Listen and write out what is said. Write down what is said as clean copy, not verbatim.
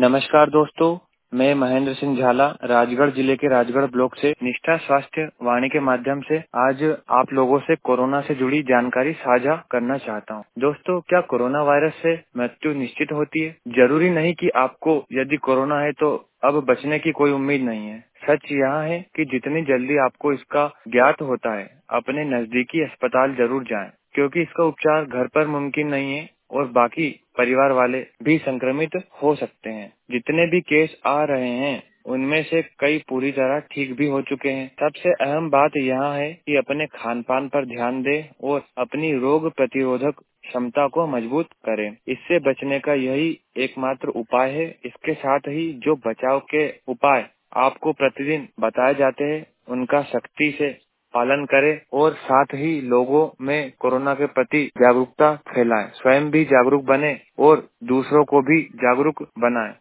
नमस्कार दोस्तों, मैं महेंद्र सिंह झाला राजगढ़ जिले के राजगढ़ ब्लॉक से निष्ठा स्वास्थ्य वाणी के माध्यम से आज आप लोगों से कोरोना से जुड़ी जानकारी साझा करना चाहता हूं। दोस्तों, क्या कोरोना वायरस से मृत्यु निश्चित होती है? जरूरी नहीं कि आपको यदि कोरोना है तो अब बचने की कोई उम्मीद नहीं है। सच यह है कि जितनी जल्दी आपको इसका ज्ञात होता है, अपने नजदीकी अस्पताल जरूर जाएं, क्योंकि इसका उपचार घर पर मुमकिन नहीं है और बाकी परिवार वाले भी संक्रमित हो सकते हैं। जितने भी केस आ रहे हैं उनमें से कई पूरी तरह ठीक भी हो चुके हैं। सबसे अहम बात यह है कि अपने खान पान पर ध्यान दें और अपनी रोग प्रतिरोधक क्षमता को मजबूत करें। इससे बचने का यही एकमात्र उपाय है। इसके साथ ही जो बचाव के उपाय आपको प्रतिदिन बताए जाते हैं उनका सख्ती से पालन करें और साथ ही लोगों में कोरोना के प्रति जागरूकता फैलाएं। स्वयं भी जागरूक बने और दूसरों को भी जागरूक बनाएं।